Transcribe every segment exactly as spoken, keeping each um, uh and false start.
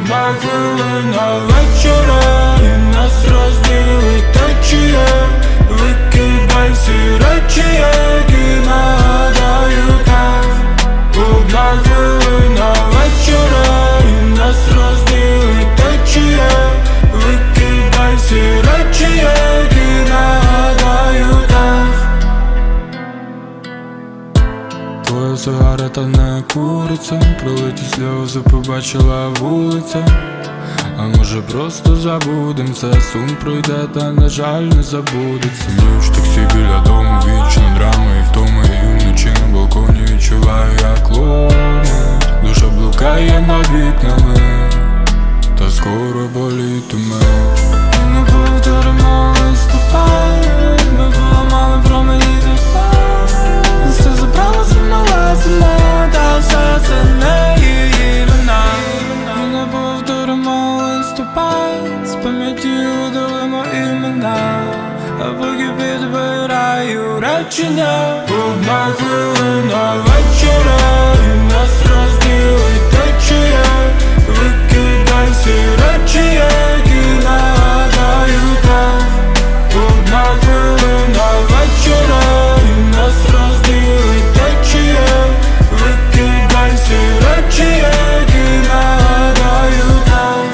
Одна хвилина вечора і нас розділить течія. Викидай всі речі, які нагадають нас. Одна хвилина вечора і нас розділить течія. Викидай всі речі, які нагадають нас. Твоя сигарета не куриться, пролиті сльози побачила вулиця. А може просто забудем це, сум пройде, та на жаль не забудеться. Ніч в таксі біля дому, вічно драми і втоми. І вночі на балконі відчуваю, як ломить. Душа блукає над вікнами, та скоро болітиме. Ми не повторимо листопад, ми поламали промені тепер. Все забрала, зимала зима, та все це не її вина. Ми не повторимо листопад, з пам'яті удалимо імена. А поки підбираю речення. Одна хвилина вечора і нас розділить течія. Викидай всі речі, які нагадають нас. Одна хвилина вечора і нас розділить течія. Викидай всі речі, які нагадають нас.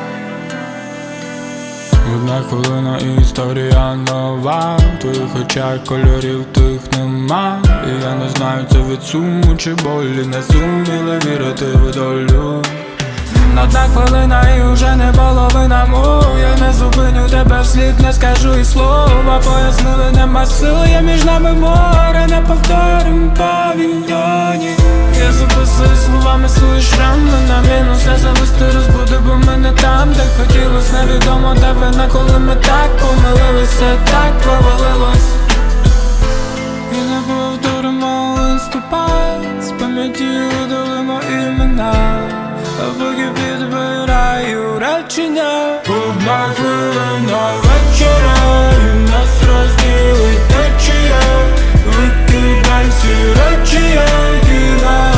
Одна хвилина і історія нова. В твоїх очах кольорів тих нема. І я не знаю, це від суму чи болі. Не зуміли вірити в долю. Одна хвилина і уже не половина мов. Я не зупиню тебе вслід, не скажу і слова. Пояснили, нема сили, є між нами море. Не повторим павільйоні. Я записую словами свої шрами на мінус. Я завести розбуди, бо ми не там, де хотілось. Невідомо, де вина, коли ми так помилилися, так провалилось. І не повторимо листопад, з пам'яті удалимо імена. А поки підбираю речення. Одна хвилина вечора і нас розділить течія. Викидай всі речі, які на